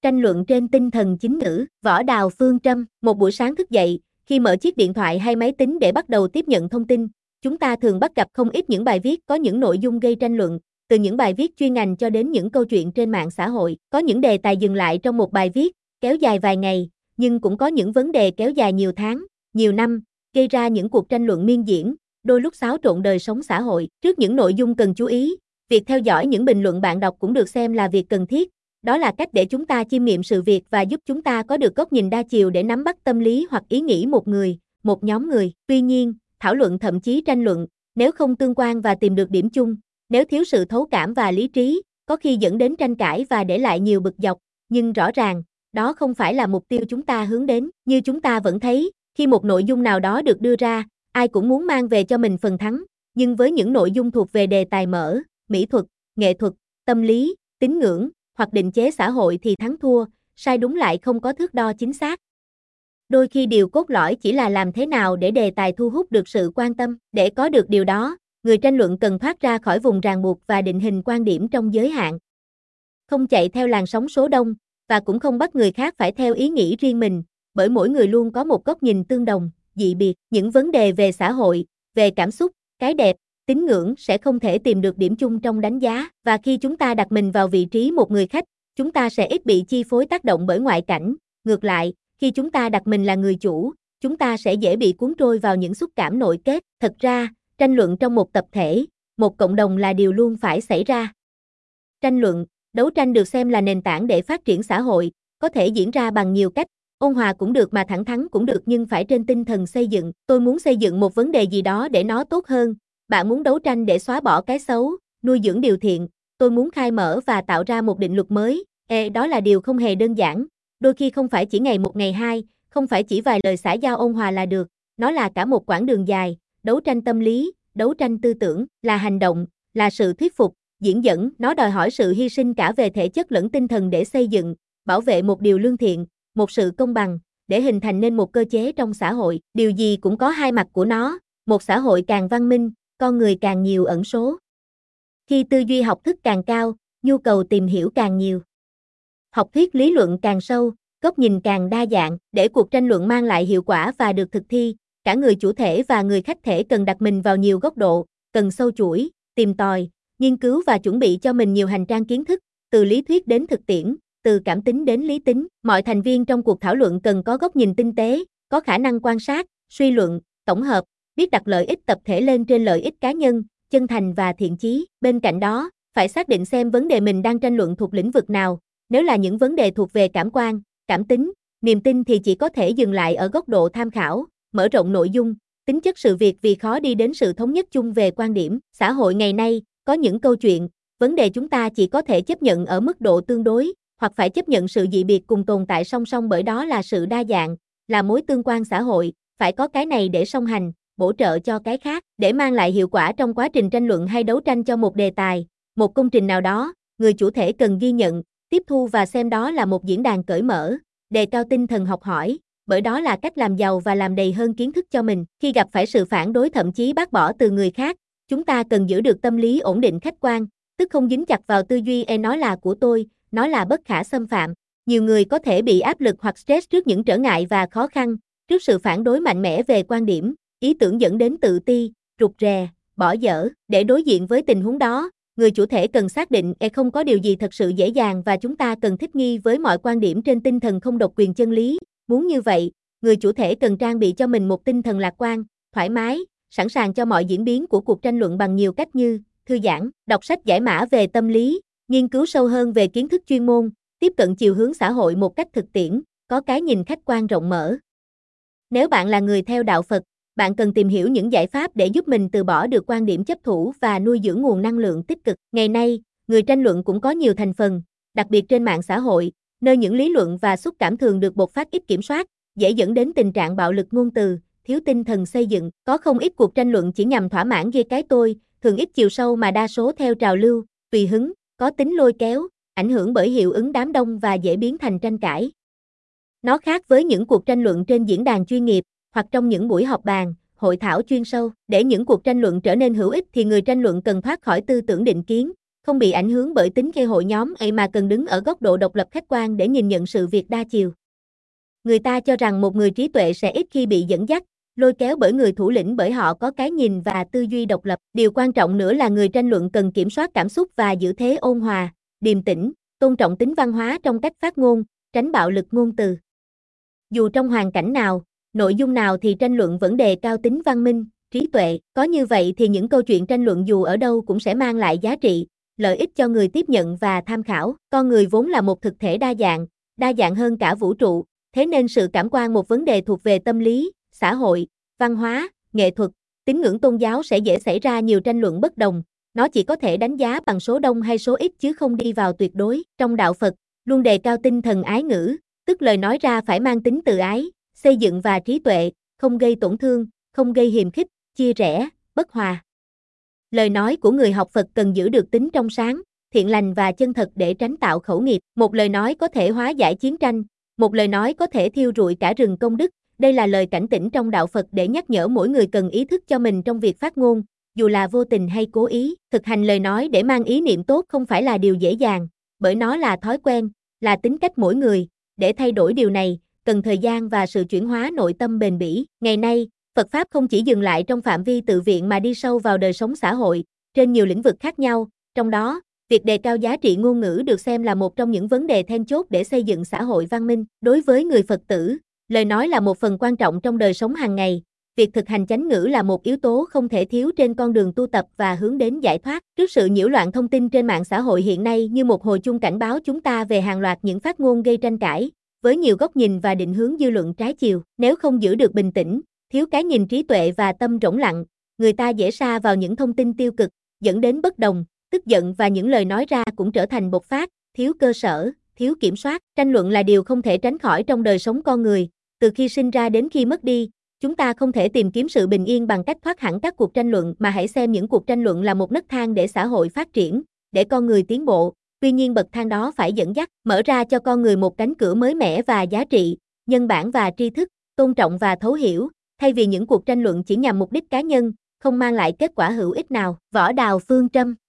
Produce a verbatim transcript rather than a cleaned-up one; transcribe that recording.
Tranh luận trên tinh thần chính ngữ, Võ Đào Phương Trâm, một buổi sáng thức dậy, khi mở chiếc điện thoại hay máy tính để bắt đầu tiếp nhận thông tin, chúng ta thường bắt gặp không ít những bài viết có những nội dung gây tranh luận, từ những bài viết chuyên ngành cho đến những câu chuyện trên mạng xã hội. Có những đề tài dừng lại trong một bài viết, kéo dài vài ngày, nhưng cũng có những vấn đề kéo dài nhiều tháng, nhiều năm, gây ra những cuộc tranh luận miên diễn, đôi lúc xáo trộn đời sống xã hội. Trước những nội dung cần chú ý, việc theo dõi những bình luận bạn đọc cũng được xem là việc cần thiết. Đó là cách để chúng ta chiêm nghiệm sự việc và giúp chúng ta có được góc nhìn đa chiều để nắm bắt tâm lý hoặc ý nghĩ một người, một nhóm người. Tuy nhiên, thảo luận thậm chí tranh luận, nếu không tương quan và tìm được điểm chung, nếu thiếu sự thấu cảm và lý trí, có khi dẫn đến tranh cãi và để lại nhiều bực dọc, nhưng rõ ràng, đó không phải là mục tiêu chúng ta hướng đến. Như chúng ta vẫn thấy, khi một nội dung nào đó được đưa ra, ai cũng muốn mang về cho mình phần thắng, nhưng với những nội dung thuộc về đề tài mở, mỹ thuật, nghệ thuật, tâm lý, tín ngưỡng, hoặc định chế xã hội thì thắng thua, sai đúng lại không có thước đo chính xác. Đôi khi điều cốt lõi chỉ là làm thế nào để đề tài thu hút được sự quan tâm. Để có được điều đó, người tranh luận cần thoát ra khỏi vùng ràng buộc và định hình quan điểm trong giới hạn. Không chạy theo làn sóng số đông, và cũng không bắt người khác phải theo ý nghĩ riêng mình, bởi mỗi người luôn có một góc nhìn tương đồng, dị biệt. Những vấn đề về xã hội, về cảm xúc, cái đẹp, tín ngưỡng sẽ không thể tìm được điểm chung trong đánh giá, và khi chúng ta đặt mình vào vị trí một người khách, chúng ta sẽ ít bị chi phối tác động bởi ngoại cảnh. Ngược lại, khi chúng ta đặt mình là người chủ, chúng ta sẽ dễ bị cuốn trôi vào những xúc cảm nội kết. Thật ra, tranh luận trong một tập thể, một cộng đồng là điều luôn phải xảy ra. Tranh luận, đấu tranh được xem là nền tảng để phát triển xã hội, có thể diễn ra bằng nhiều cách. Ôn hòa cũng được mà thẳng thắn cũng được, nhưng phải trên tinh thần xây dựng. Tôi muốn xây dựng một vấn đề gì đó để nó tốt hơn. Bạn muốn đấu tranh để xóa bỏ cái xấu, nuôi dưỡng điều thiện. Tôi muốn khai mở và tạo ra một định luật mới. Ê, đó là điều không hề đơn giản. Đôi khi không phải chỉ ngày một ngày hai, không phải chỉ vài lời xã giao ôn hòa là được. Nó là cả một quãng đường dài. Đấu tranh tâm lý, đấu tranh tư tưởng, là hành động, là sự thuyết phục, diễn dẫn. Nó đòi hỏi sự hy sinh cả về thể chất lẫn tinh thần để xây dựng, bảo vệ một điều lương thiện, một sự công bằng, để hình thành nên một cơ chế trong xã hội. Điều gì cũng có hai mặt của nó. Một xã hội càng văn minh, con người càng nhiều ẩn số. Khi tư duy học thức càng cao, nhu cầu tìm hiểu càng nhiều. Học thuyết lý luận càng sâu, góc nhìn càng đa dạng. Để cuộc tranh luận mang lại hiệu quả và được thực thi, cả người chủ thể và người khách thể cần đặt mình vào nhiều góc độ, cần sâu chuỗi, tìm tòi, nghiên cứu và chuẩn bị cho mình nhiều hành trang kiến thức, từ lý thuyết đến thực tiễn, từ cảm tính đến lý tính. Mọi thành viên trong cuộc thảo luận cần có góc nhìn tinh tế, có khả năng quan sát, suy luận, tổng hợp, biết đặt lợi ích tập thể lên trên lợi ích cá nhân, chân thành và thiện chí. Bên cạnh đó, phải xác định xem vấn đề mình đang tranh luận thuộc lĩnh vực nào. Nếu là những vấn đề thuộc về cảm quan, cảm tính, niềm tin thì chỉ có thể dừng lại ở góc độ tham khảo, mở rộng nội dung, tính chất sự việc vì khó đi đến sự thống nhất chung về quan điểm. Xã hội ngày nay, có những câu chuyện, vấn đề chúng ta chỉ có thể chấp nhận ở mức độ tương đối, hoặc phải chấp nhận sự dị biệt cùng tồn tại song song, bởi đó là sự đa dạng, là mối tương quan xã hội, phải có cái này để song hành, bổ trợ cho cái khác. Để mang lại hiệu quả trong quá trình tranh luận hay đấu tranh cho một đề tài, một công trình nào đó, người chủ thể cần ghi nhận, tiếp thu và xem đó là một diễn đàn cởi mở, đề cao tinh thần học hỏi, bởi đó là cách làm giàu và làm đầy hơn kiến thức cho mình. Khi gặp phải sự phản đối thậm chí bác bỏ từ người khác, chúng ta cần giữ được tâm lý ổn định khách quan, tức không dính chặt vào tư duy e nói là của tôi, nó là bất khả xâm phạm. Nhiều người có thể bị áp lực hoặc stress trước những trở ngại và khó khăn, trước sự phản đối mạnh mẽ về quan điểm, ý tưởng, dẫn đến tự ti, rụt rè, bỏ dở. Để đối diện với tình huống đó, người chủ thể cần xác định e không có điều gì thật sự dễ dàng và chúng ta cần thích nghi với mọi quan điểm trên tinh thần không độc quyền chân lý. Muốn như vậy, người chủ thể cần trang bị cho mình một tinh thần lạc quan, thoải mái, sẵn sàng cho mọi diễn biến của cuộc tranh luận bằng nhiều cách như thư giãn, đọc sách giải mã về tâm lý, nghiên cứu sâu hơn về kiến thức chuyên môn, tiếp cận chiều hướng xã hội một cách thực tiễn, có cái nhìn khách quan rộng mở. Nếu bạn là người theo đạo Phật, bạn cần tìm hiểu những giải pháp để giúp mình từ bỏ được quan điểm chấp thủ và nuôi dưỡng nguồn năng lượng tích cực. Ngày nay, người tranh luận cũng có nhiều thành phần, đặc biệt trên mạng xã hội, nơi những lý luận và xúc cảm thường được bộc phát ít kiểm soát, dễ dẫn đến tình trạng bạo lực ngôn từ, thiếu tinh thần xây dựng. Có không ít cuộc tranh luận chỉ nhằm thỏa mãn ghê cái tôi, thường ít chiều sâu mà đa số theo trào lưu, tùy hứng, có tính lôi kéo, ảnh hưởng bởi hiệu ứng đám đông và dễ biến thành tranh cãi. Nó khác với những cuộc tranh luận trên diễn đàn chuyên nghiệp, hoặc trong những buổi họp bàn, hội thảo chuyên sâu. Để những cuộc tranh luận trở nên hữu ích thì người tranh luận cần thoát khỏi tư tưởng định kiến, không bị ảnh hưởng bởi tính gây hội nhóm ấy mà cần đứng ở góc độ độc lập khách quan để nhìn nhận sự việc đa chiều. Người ta cho rằng một người trí tuệ sẽ ít khi bị dẫn dắt, lôi kéo bởi người thủ lĩnh bởi họ có cái nhìn và tư duy độc lập. Điều quan trọng nữa là người tranh luận cần kiểm soát cảm xúc và giữ thế ôn hòa, điềm tĩnh, tôn trọng tính văn hóa trong cách phát ngôn, tránh bạo lực ngôn từ. Dù trong hoàn cảnh nào, nội dung nào thì tranh luận vẫn đề cao tính văn minh, trí tuệ. Có như vậy thì những câu chuyện tranh luận dù ở đâu cũng sẽ mang lại giá trị, lợi ích cho người tiếp nhận và tham khảo. Con người vốn là một thực thể đa dạng, đa dạng hơn cả vũ trụ, thế nên sự cảm quan một vấn đề thuộc về tâm lý, xã hội, văn hóa, nghệ thuật, tín ngưỡng tôn giáo sẽ dễ xảy ra nhiều tranh luận bất đồng. Nó chỉ có thể đánh giá bằng số đông hay số ít chứ không đi vào tuyệt đối. Trong đạo Phật, luôn đề cao tinh thần ái ngữ, tức lời nói ra phải mang tính từ ái, xây dựng và trí tuệ, không gây tổn thương, không gây hiềm khích, chia rẽ, bất hòa. Lời nói của người học Phật cần giữ được tính trong sáng, thiện lành và chân thật để tránh tạo khẩu nghiệp. Một lời nói có thể hóa giải chiến tranh, một lời nói có thể thiêu rụi cả rừng công đức. Đây là lời cảnh tỉnh trong đạo Phật để nhắc nhở mỗi người cần ý thức cho mình trong việc phát ngôn, dù là vô tình hay cố ý. Thực hành lời nói để mang ý niệm tốt không phải là điều dễ dàng, bởi nó là thói quen, là tính cách mỗi người. Để thay đổi điều này, cần thời gian và sự chuyển hóa nội tâm bền bỉ. Ngày nay, Phật Pháp không chỉ dừng lại trong phạm vi tự viện mà đi sâu vào đời sống xã hội, trên nhiều lĩnh vực khác nhau, trong đó, việc đề cao giá trị ngôn ngữ được xem là một trong những vấn đề then chốt để xây dựng xã hội văn minh. Đối với người Phật tử, lời nói là một phần quan trọng trong đời sống hàng ngày. Việc thực hành chánh ngữ là một yếu tố không thể thiếu trên con đường tu tập và hướng đến giải thoát. Trước sự nhiễu loạn thông tin trên mạng xã hội hiện nay như một hồi chuông cảnh báo chúng ta về hàng loạt những phát ngôn gây tranh cãi, với nhiều góc nhìn và định hướng dư luận trái chiều. Nếu không giữ được bình tĩnh, thiếu cái nhìn trí tuệ và tâm rỗng lặng, người ta dễ sa vào những thông tin tiêu cực, dẫn đến bất đồng, tức giận và những lời nói ra cũng trở thành bộc phát, thiếu cơ sở, thiếu kiểm soát. Tranh luận là điều không thể tránh khỏi trong đời sống con người, từ khi sinh ra đến khi mất đi. Chúng ta không thể tìm kiếm sự bình yên bằng cách thoát hẳn các cuộc tranh luận mà hãy xem những cuộc tranh luận là một nấc thang để xã hội phát triển, để con người tiến bộ. Tuy nhiên bậc thang đó phải dẫn dắt, mở ra cho con người một cánh cửa mới mẻ và giá trị, nhân bản và tri thức, tôn trọng và thấu hiểu, thay vì những cuộc tranh luận chỉ nhằm mục đích cá nhân, không mang lại kết quả hữu ích nào. Võ Đào Phương Trâm